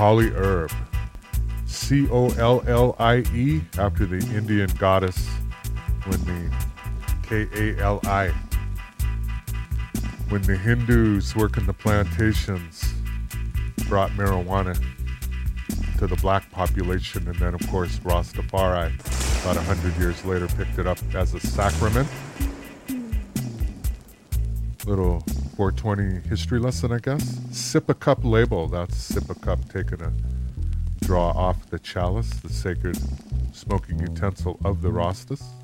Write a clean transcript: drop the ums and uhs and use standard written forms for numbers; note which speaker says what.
Speaker 1: Kali herb. Collie, after the Indian goddess when Kali. When the Hindus working the plantations brought marijuana to the black population, and then of course Rastafari about 100 years later picked it up as a sacrament. Little 420 history lesson, I guess. Sip a cup label. That's sip a cup, taking a draw off the chalice, the sacred smoking utensil of the Rastas.